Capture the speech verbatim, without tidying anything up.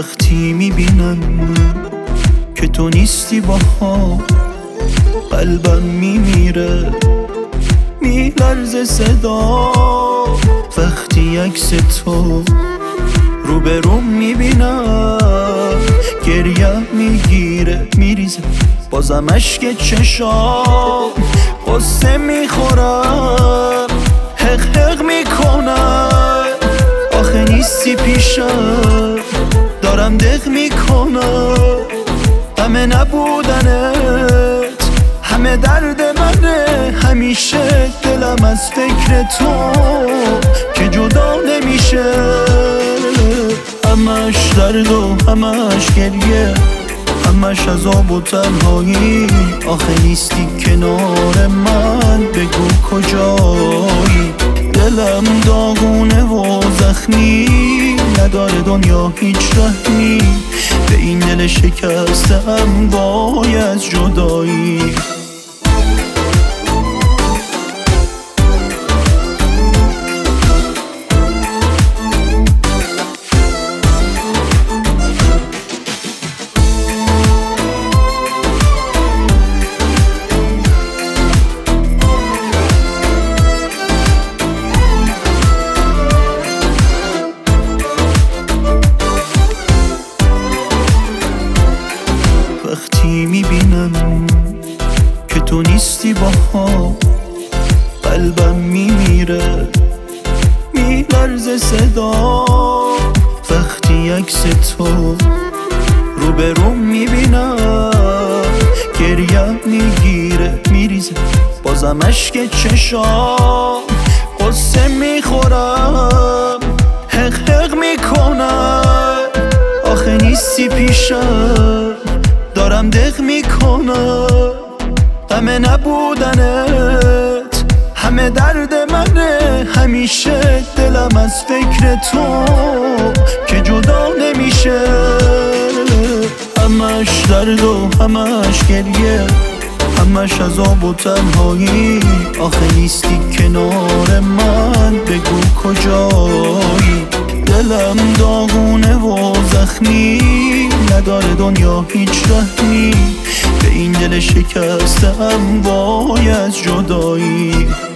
وقتی میبینم که تو نیستی باها قلبم میمیره، میلرزه صدا وقتی عکس تو روبروم میبینم. گریم میگیره میریزه بازم اشک چشام، قصه میخورم حق حق میکنم. آخه نیستی پیشم دارم دق میکنم، همه نبودنت همه درد منه. همیشه دلم از فکر تو که جدا نمیشه، همش درد و همش گریه، همش عذاب و تنهایی. آخه نیستی کنار من بگو کجایی. دلم داغونه و زخمی، نداره دنیا هیچ رحمی. به این دل شکستم باید جدایی. وقتی میبینم که تو نیستی باها قلبم میمیره، میلرزه صدا وقتی عکس تو روبروم میبینم. گریم میگیره میریزه بازم اشک چشام، قصه میخورم حق حق میکنم. آخه نیستی پیشم دارم دق میکنم، همه نبودنت همه درد منه. همیشه دلم از فکر تو که جدا نمیشه، همش درد و همش گریه، همش عذاب و تنهایی. آخه نیستی کنار من بگو کجایی. دلم داغونه و زخمی، نداره دنیا هیچ رحمی. به این دل شکستم باید جدایی.